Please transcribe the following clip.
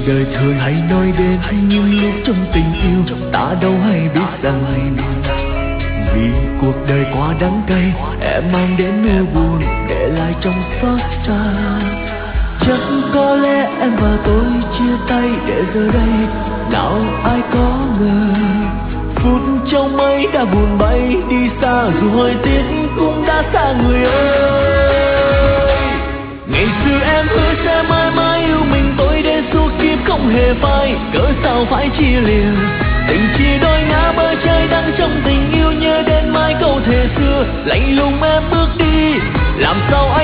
đời thường hay nói đến những lúc trong tình yêu, ta đâu hay biết rằng vì cuộc đời quá đắng cay, em mang đến nỗi buồn để lại trong xót xa. Chắc có lẽ em và tôi chia tay để giờ đây nào ai có ngờ, phút trong mây đã buồn bay đi xa, dù hơi tiếc cũng đã xa người ơi. Ngày xưa em hứa sẽ mãi mãi yêu mình tôi đến suốt kiếp không hề phai, cớ sao phải chia liền. Tình chỉ đôi ngã bờ trời đắng trong tình yêu, nhớ đến mãi câu thề xưa lạnh lùng em bước đi, làm sao